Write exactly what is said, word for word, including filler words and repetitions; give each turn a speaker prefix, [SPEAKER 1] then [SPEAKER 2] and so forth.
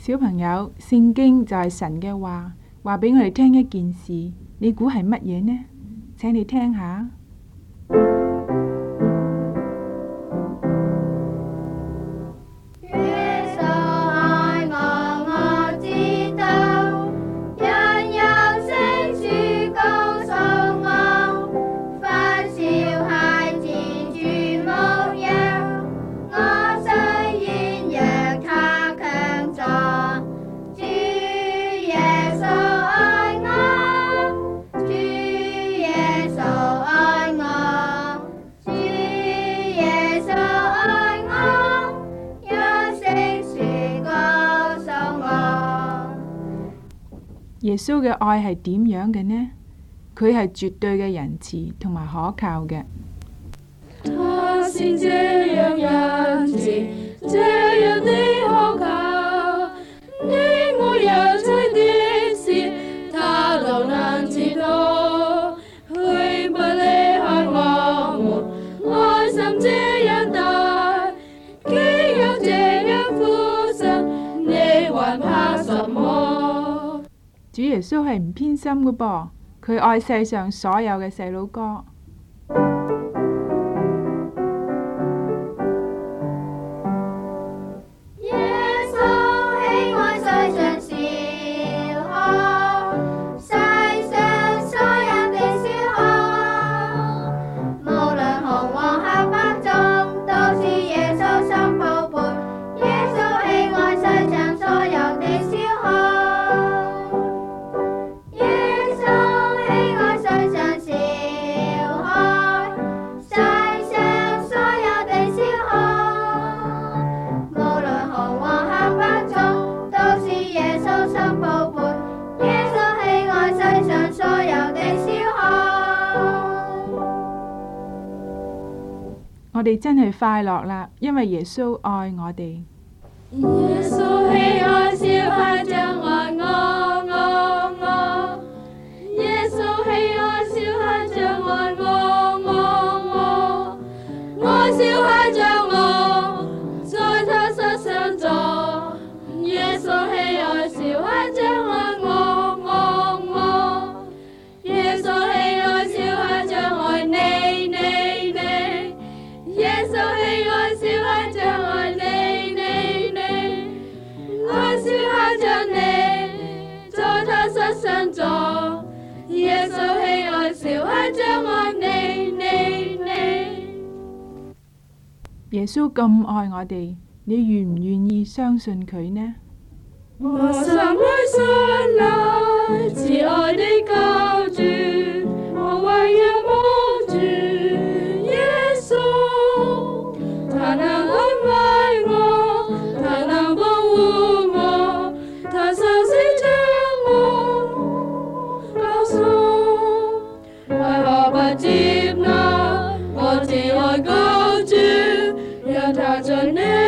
[SPEAKER 1] 小朋友，聖經就係神嘅話，話俾我哋聽一件事，你估係乜嘢呢？請你聽下。耶穌嘅愛係點樣嘅呢？佢係絕對嘅仁慈同埋可靠嘅。
[SPEAKER 2] 他是這樣仁慈，這樣的可靠，你我有罪的事，他都能知道，永不離開我們，愛心這樣大，既有這樣父神，你還怕什麼？
[SPEAKER 1] 主耶穌係唔偏心嘅噃，佢愛世上所有嘅細佬哥。我哋真係快樂啦，因為耶穌愛我哋。
[SPEAKER 2] 耶穌喜愛小孩像愛我我我，耶穌喜愛小孩像愛我我我，愛小孩像我，在他身上做。耶穌喜愛小孩像愛我我我，耶穌喜愛小孩像愛你你你。耶穌喜愛小孩像愛你你你，愛小孩像你，在他身上做。耶穌喜愛小孩像愛你你你。
[SPEAKER 1] 耶穌咁愛我哋，你願唔願意相信佢呢？
[SPEAKER 2] 我心裏信賴慈愛的救主，我唯仰望主耶穌。他能安慰我，他能保護我，他手是將我救贖，為何不接納我慈愛救主，讓他進你